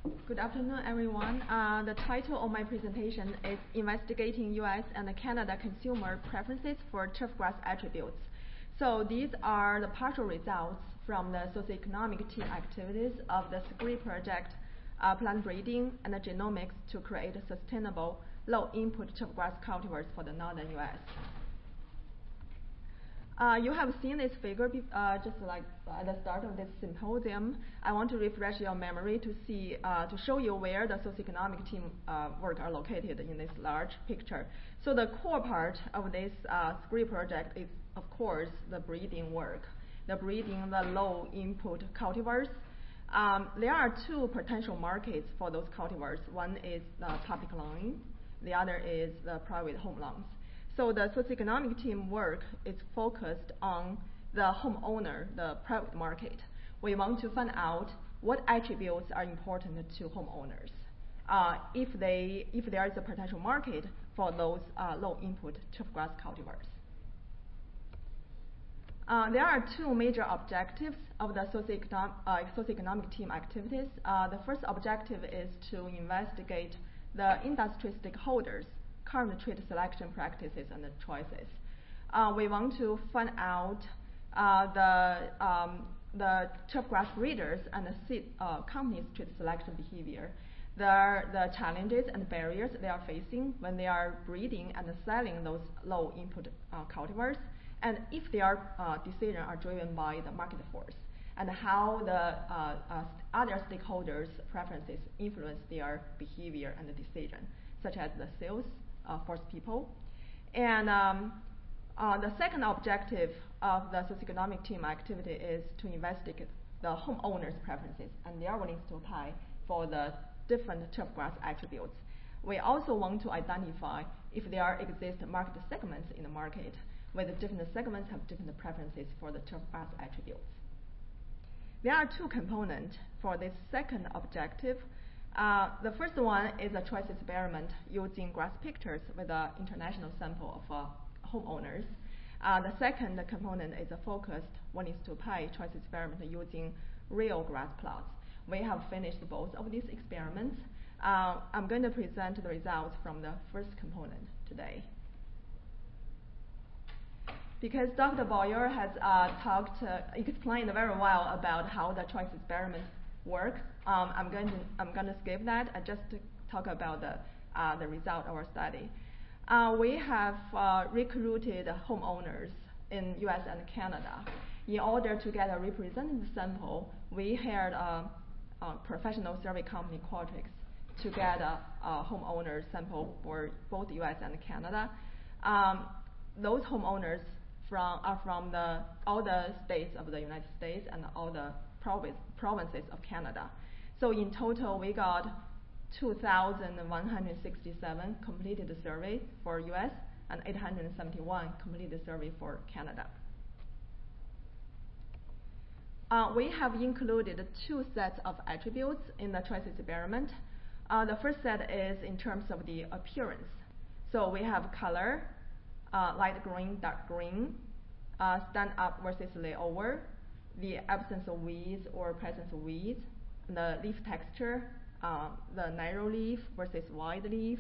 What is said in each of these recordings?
Good afternoon, everyone. The title of my presentation is Investigating U.S. and Canada Consumer Preferences for Turfgrass Attributes. So these are the partial results from the socioeconomic team activities of the SCREE project, plant breeding and genomics to create sustainable low-input turfgrass cultivars for the northern U.S. You have seen this figure just like at the start of this symposium. I want to refresh your memory to show you where the socioeconomic team work are located in this large picture. So the core part of this SCREE project is, of course, the breeding work, the breeding the low input cultivars. There are two potential markets for those cultivars. One is the public lawn, the other is the private home lawns. So the socioeconomic team work is focused on the homeowner, the private market. We want to find out what attributes are important to homeowners. If there is a potential market for those low input turfgrass cultivars. There are two major objectives of the socioeconomic team activities. The first objective is to investigate the industry stakeholders' current trait selection practices and choices. We want to find out the turfgrass breeders and the seed companies' trait selection behavior, the challenges and barriers they are facing when they are breeding and selling those low input cultivars, and if their decisions are driven by the market force, and how the other stakeholders' preferences influence their behavior and the decision, such as the sales force people. And the second objective of the socioeconomic team activity is to investigate the homeowners' preferences and their willingness to pay for the different turfgrass attributes. We also want to identify if there exist market segments in the market, where the different segments have different preferences for the turfgrass attributes. There are two components for this second objective. The first one is a choice experiment using grass pictures with an international sample of homeowners. The second component is a focused willingness-to-pay choice experiment using real grass plots. We have finished both of these experiments. I'm going to present the results from the first component today. Because Dr. Boyer has explained very well about how the choice experiment work. I'm going to skip that and just talk about the result of our study. We have recruited homeowners in U.S. and Canada. In order to get a representative sample, we hired a professional survey company, Qualtrics, to get a homeowner sample for both U.S. and Canada. Those homeowners are from all the states of the United States and all the provinces of Canada. So in total, we got 2,167 completed survey for US and 871 completed survey for Canada. We have included two sets of attributes in the choice experiment. The first set is in terms of the appearance. So we have color, light green, dark green, stand up versus lay over, the absence of weeds or presence of weeds, the leaf texture, the narrow leaf versus wide leaf.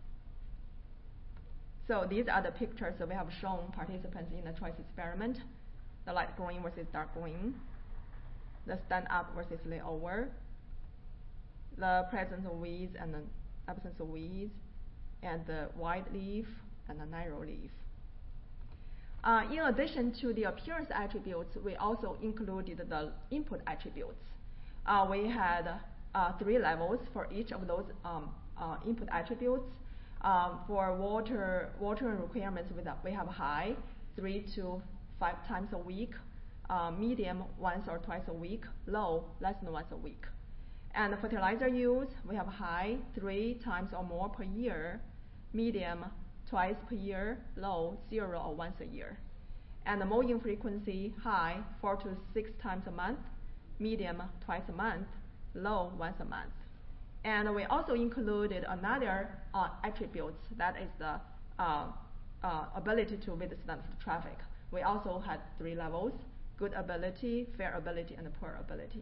So these are the pictures that we have shown participants in the choice experiment: the light green versus dark green, the stand up versus lay over, the presence of weeds and the absence of weeds, and the wide leaf and the narrow leaf. In addition to the appearance attributes, we also included the input attributes. We had 3 levels for each of those input attributes. For water requirements, we have high, 3 to 5 times a week, medium, once or twice a week, low, less than once a week. And the fertilizer use, we have high, 3 times or more per year, medium, twice per year, low, 0 or once a year. And the mowing frequency, high, 4 to 6 times a month, medium, twice a month, low, once a month. And we also included another attributes, that is the ability to withstand the traffic. We also had 3 levels: good ability, fair ability, and poor ability.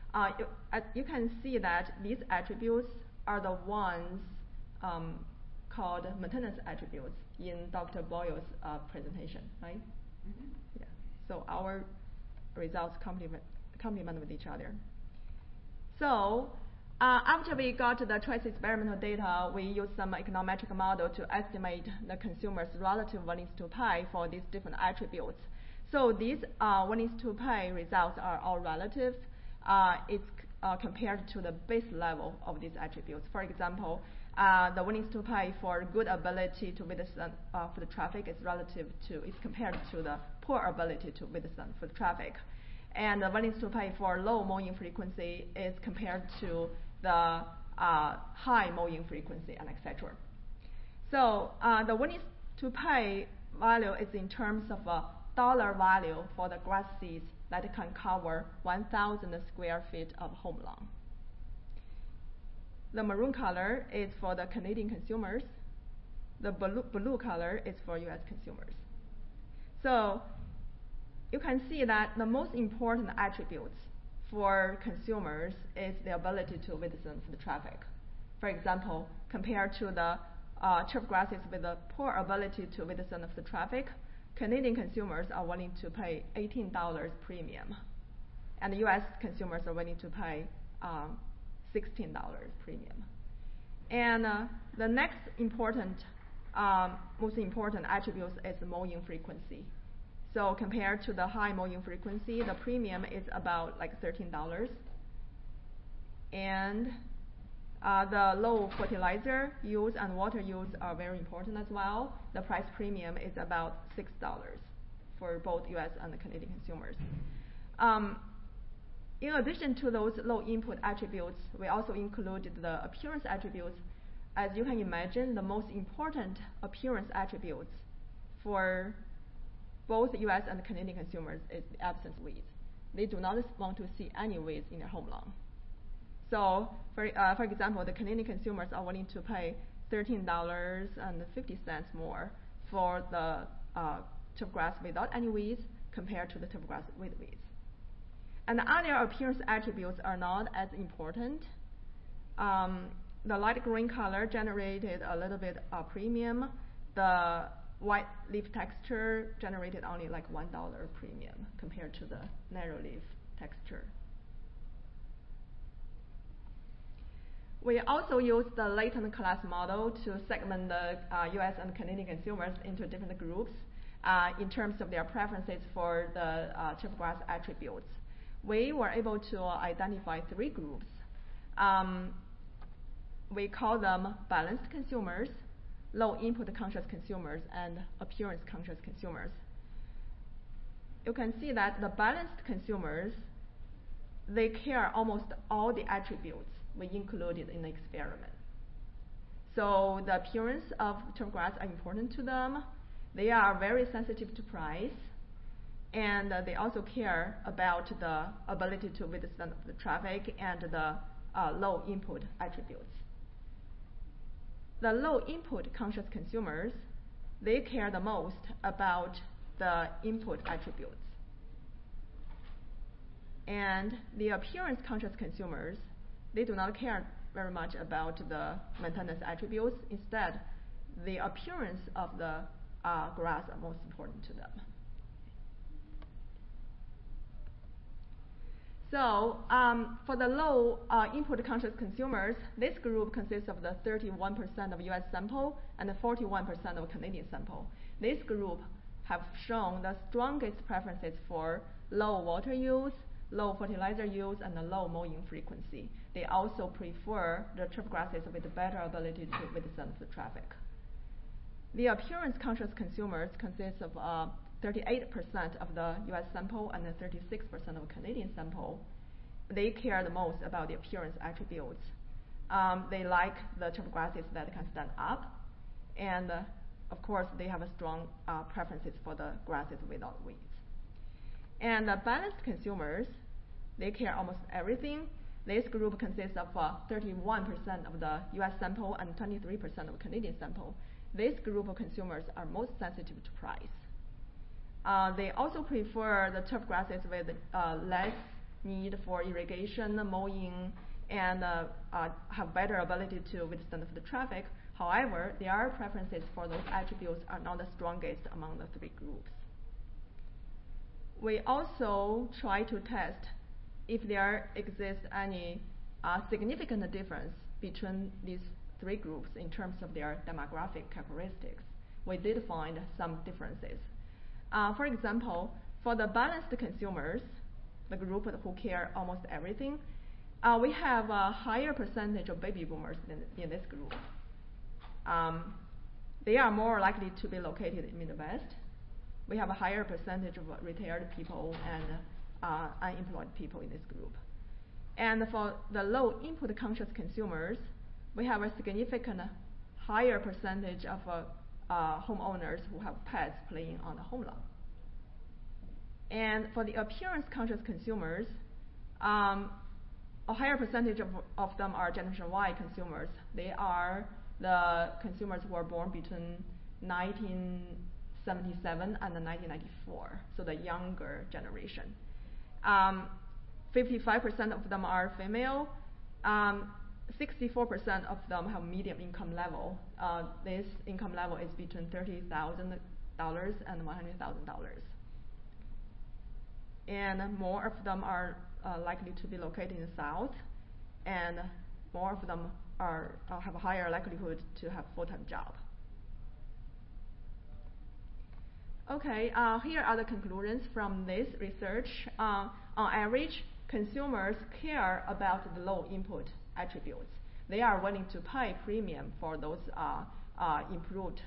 You can see that these attributes are the ones called maintenance attributes in Dr. Boyle's presentation, right? Mm-hmm. Yeah. So our results complement with each other. So after we got the choice experimental data, we used some econometric model to estimate the consumer's relative willingness to pay for these different attributes. So these willingness to pay results are all relative. It's compared to the base level of these attributes. For example, the willingness to pay for good ability to withstand for the traffic is compared to the poor ability to withstand for the traffic. And the willingness to pay for low mowing frequency is compared to the high mowing frequency, and etc. So the willingness to pay value is in terms of a dollar value for the grass seeds that can cover 1,000 square feet of home lawn. The maroon color is for the Canadian consumers. The blue color is for US consumers. So you can see that the most important attributes for consumers is the ability to withstand the traffic. For example, compared to the turf grasses with a poor ability to withstand the traffic, Canadian consumers are willing to pay $18 premium, and the US consumers are willing to pay $16 premium. And the next most important attribute is the mowing frequency. So compared to the high mowing frequency, the premium is about like $13. And the low fertilizer use and water use are very important as well. The price premium is about $6 for both US and the Canadian consumers. In addition to those low input attributes, we also included the appearance attributes. As you can imagine, the most important appearance attributes for both US and Canadian consumers is the absence of weeds. They do not want to see any weeds in their home lawn. So, for example, the Canadian consumers are willing to pay $13.50 more for the turf grass without any weeds compared to the turf grass with weeds. And the other appearance attributes are not as important. The light green color generated a little bit of premium. The white leaf texture generated only like $1 premium compared to the narrow leaf texture. We also used the latent class model to segment the US and Canadian consumers into different groups in terms of their preferences for the turf grass attributes. We were able to identify 3 groups. We call them balanced consumers, low input conscious consumers, and appearance conscious consumers. You can see that the balanced consumers, they care almost all the attributes we included in the experiment. So the appearance of turf grass are important to them. They are very sensitive to price, and they also care about the ability to withstand the traffic and the low input attributes. The low input conscious consumers, they care the most about the input attributes. And the appearance conscious consumers, they do not care very much about the maintenance attributes. Instead, the appearance of the grass are most important to them. So for the low input conscious consumers, this group consists of the 31% of US sample and the 41% of Canadian sample. This group have shown the strongest preferences for low water use, low fertilizer use, and the low mowing frequency. They also prefer the turf grasses with better ability to withstand the traffic. The appearance conscious consumers consist of 38% of the US sample and 36% of Canadian sample. They care the most about the appearance attributes. They like the turf grasses that can stand up, and of course they have a strong preferences for the grasses without weeds. And the balanced consumers, they care almost everything. This group consists of 31% of the US sample and 23% of Canadian sample. This group of consumers are most sensitive to price. They also prefer the turf grasses with less need for irrigation, mowing, and have better ability to withstand the traffic. However, their preferences for those attributes are not the strongest among the three groups. We also try to test if there exists any significant difference between these three groups in terms of their demographic characteristics. We did find some differences. For example, for the balanced consumers, the group who care almost everything, we have a higher percentage of baby boomers in this group. They are more likely to be located in Midwest. We have a higher percentage of retired people and unemployed people in this group. And for the low input conscious consumers, we have a significant higher percentage of homeowners who have pets playing on the home lawn. And for the appearance conscious consumers, a higher percentage of them are Generation Y consumers. They are the consumers who were born between 1977 and 1994, so the younger generation. 55% of them are female. 64% of them have medium income level. This income level is between $30,000 and $100,000. And more of them are likely to be located in the South, and more of them have a higher likelihood to have full-time job. Okay, here are the conclusions from this research. On average, consumers care about the low input attributes. They are willing to pay premium for those improved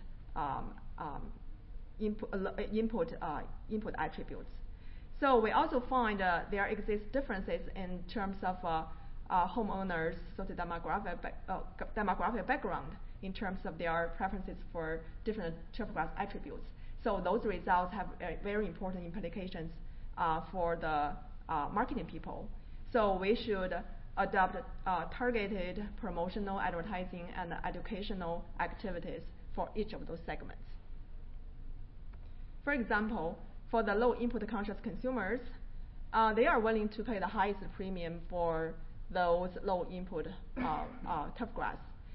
input attributes. So we also find there exist differences in terms of homeowners' demographic background in terms of their preferences for different turf grass attributes. So those results have very important implications for the marketing people. So we should adopt targeted promotional advertising and educational activities for each of those segments. For example, for the low input conscious consumers, they are willing to pay the highest premium for those low input turf grass.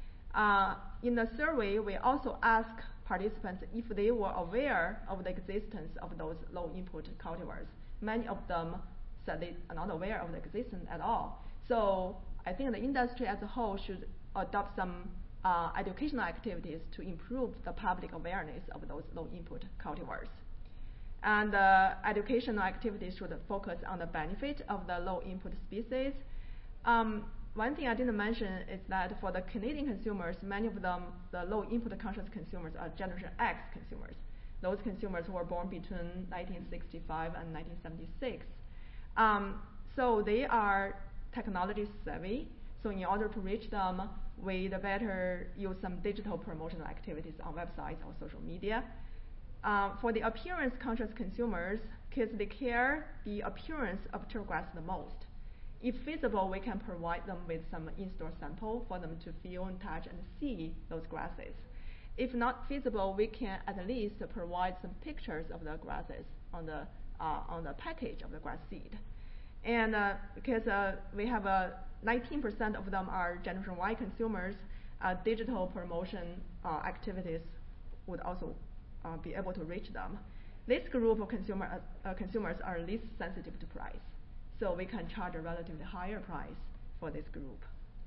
In the survey, we also asked participants if they were aware of the existence of those low input cultivars. Many of them said they are not aware of the existence at all. So I think the industry as a whole should adopt some educational activities to improve the public awareness of those low input cultivars. And educational activities should focus on the benefit of the low input species. One thing I didn't mention is that for the Canadian consumers, many of them, the low input conscious consumers, are Generation X consumers. Those consumers who were born between 1965 and 1976. So they are technology savvy. So in order to reach them, we'd better use some digital promotional activities on websites or social media. For the appearance conscious consumers, kids, they care the appearance of turf grass the most. If feasible, we can provide them with some in-store sample for them to feel and touch and see those grasses. If not feasible, we can at least provide some pictures of the grasses on the package of the grass seed. And because we have 19% of them are Generation Y consumers, digital promotion activities would also be able to reach them. This group of consumers are least sensitive to price, so we can charge a relatively higher price for this group.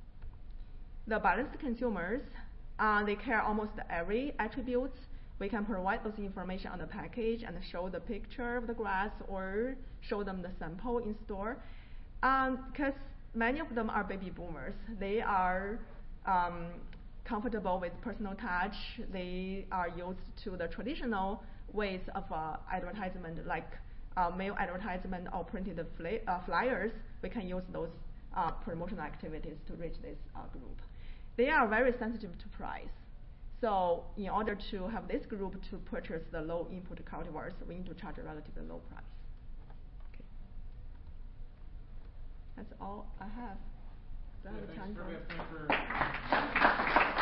The balanced consumers, they care almost every attribute. We can provide those information on the package and show the picture of the grass or show them the sample in store. Because many of them are baby boomers. They are comfortable with personal touch. They are used to the traditional ways of advertisement, like mail advertisement or printed flyers. We can use those promotional activities to reach this group. They are very sensitive to price. So in order to have this group to purchase the low input cultivars, we need to charge a relatively low price. Okay. That's all I have. Do I have time for